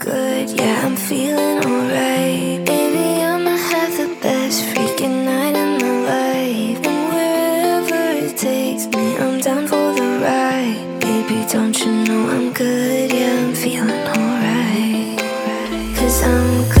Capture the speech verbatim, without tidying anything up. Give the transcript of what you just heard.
good, yeah, I'm feeling alright. Baby, I'ma have the best freaking night in my life. And wherever it takes me, I'm down for the ride. Baby, don't you know I'm good, yeah, I'm feeling alright. Cause I'm good.